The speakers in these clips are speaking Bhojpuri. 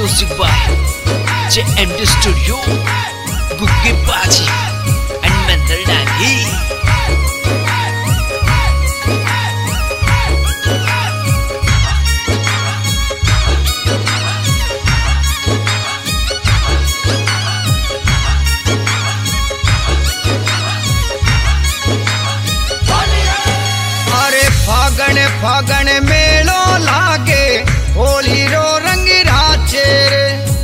Music by JMD Studio, Gukke Baji and Mandal Dagi. फागण मेलो लागे होली रो रंग राचे रे।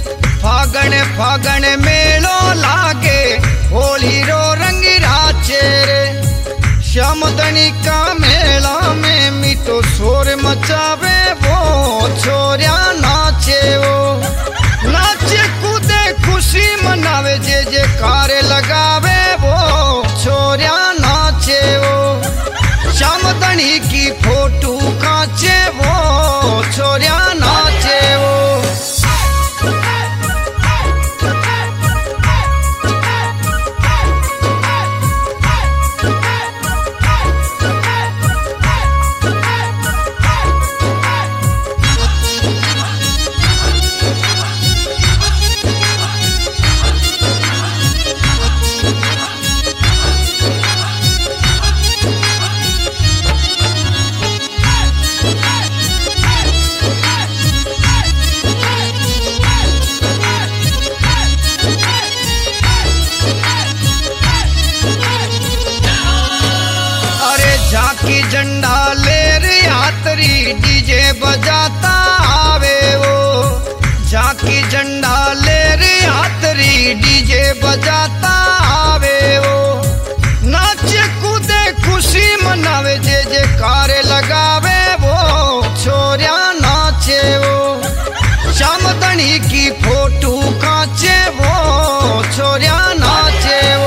फागण मेलो लागे होली रो रंग राचे रे। श्यामदनी का मेला में मिठो शोर मचावे वो छोरिया नाचे वो नाचे कूदे खुशी मनावे जे जे कार लगावे वो छोरिया नाचे वो। श्यामदनी की फोटो कांचे वो छोरिया नाचे वो। झांकी झंडा लेर यात्री डीजे बजाता आवे वो। झांकी झंडा लेर यात्री डीजे बजाता आवे वो। नाचे कूदे खुशी मनावे जे जे कार लगावे वो छोरिया नाचे वो। श्यामदनी की फोटो कांचे वो छोरिया नाचे वो।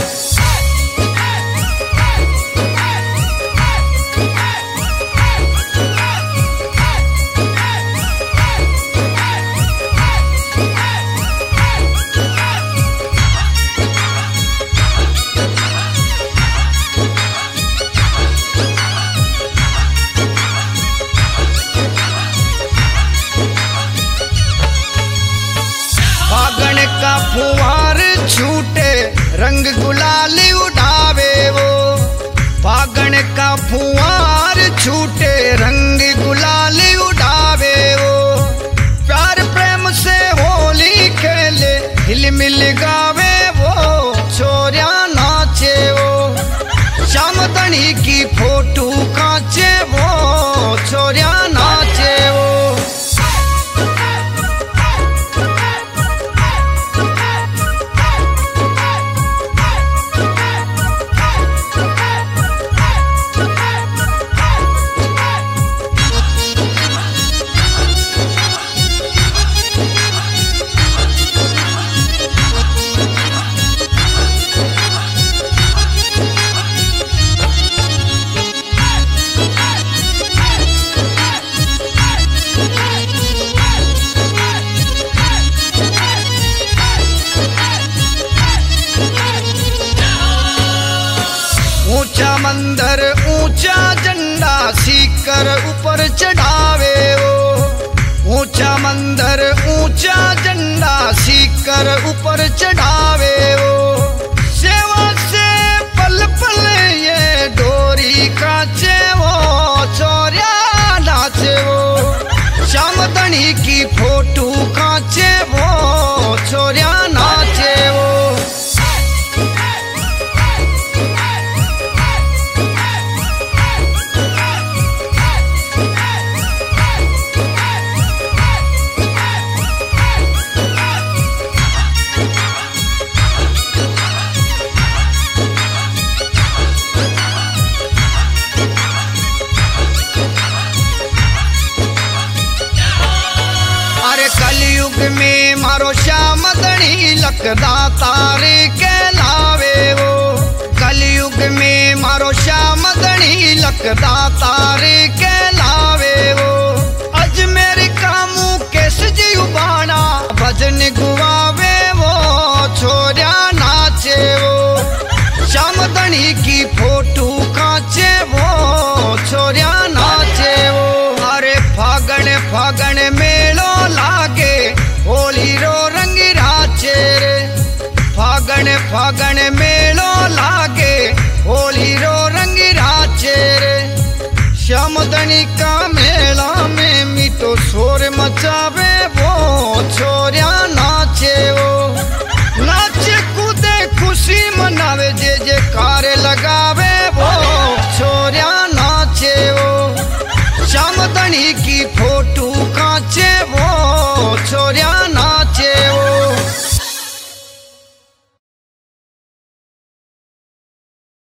फागण का फुहार छूटे रंग गुलाली उड़ावे वो। फागण का फुहार छूटे रंग गुलाली उड़ावे वो। प्यार प्रेम से होली खेले हिल मिल गावे वो छोरिया नाचे वो। श्यामदनी की फोटो कांचे वो छोरिया नाचे वो। ऊंचा मंदिर ऊंचा झंडा सीकर ऊपर चढ़ावे वो। ऊंचा मंदिर ऊंचा झंडा सीकर ऊपर चढ़ावे वो। सेवा से पल पल ये डोरी कांचे वो छोरिया नाचे वो। श्यामदनी की फोटो कांचे वो छोरिया नाचे वो। कलयुग में मारो श्यामदनी लखदा तारे कहलावे वो। कलयुग में मारो श्यामदनी लखदा तारे कहलावे वो। अजमेर का मुकेश जी उबाना भजन गुवावे वो छोरिया नाचे वो। श्यामदनी की फोटो कांचे वो छोरिया नाचे वो। अरे फागण फागण मेलो लागे फागण मेलो लागे होली रो रंग राचे रे श्यामदनी का मेला में मीठो शोर मचावे वो छोरिया नाचे वो नाचे कूदे खुशी मनावे जे जे कार लगावे वो छोरिया नाचे वो श्यामदनी की फोटो कांचे वो छोरिया